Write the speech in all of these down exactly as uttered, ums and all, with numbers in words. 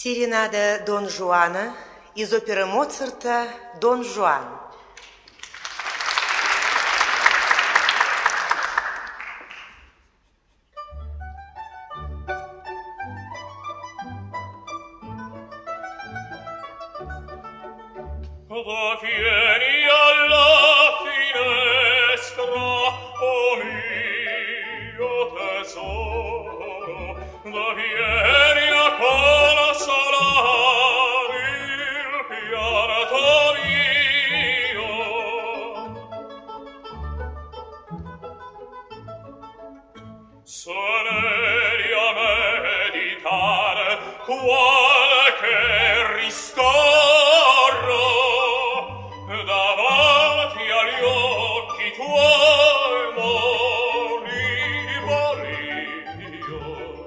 Серенада Дон Жуана из оперы Моцарта «Дон Жуан». Vieni alla finestra, o mio tesoro, da vieni a consolare il pianto mio. Soleri a meditare qualche ristoro davanti agli occhi tuoi moriboli io.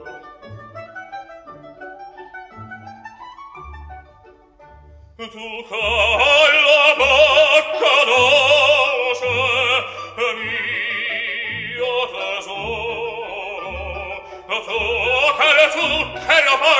Tu con la bocca dolce mio tesoro, tu che le zucchero